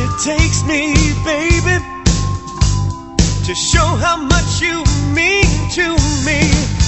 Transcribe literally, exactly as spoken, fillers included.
takes me, baby, to show how much you mean to me.